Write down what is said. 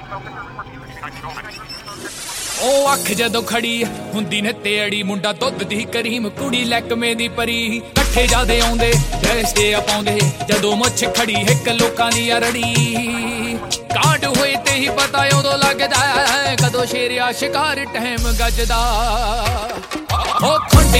ਉਹ ਅੱਖ ਜਦੋਂ ਖੜੀ ਹੁੰਦੀ ਨੇ ਤੇੜੀ ਮੁੰਡਾ ਦੁੱਧ ਦੀ ਕਰੀਮ ਕੁੜੀ ਲੈਕਮੇ ਦੀ ਪਰੀ ਇਕੱਠੇ ਜਾਦੇ ਆਉਂਦੇ ਜੈਸੇ ਆ ਪਾਉਂਦੇ ਜਦੋਂ ਮੁੱਛ ਖੜੀ ਇੱਕ ਲੋਕਾਂ ਦੀ ਅਰੜੀ ਕਾਂਡ ਹੋਏ ਤੇ ਹੀ ਪਤਾ ਉਦੋਂ ਲੱਗਦਾ ਕਦੋਂ ਸ਼ੇਰਿਆ ਸ਼ਿਕਾਰ ਟਾਈਮ ਗੱਜਦਾ ਉਹ ਖੁੰਡ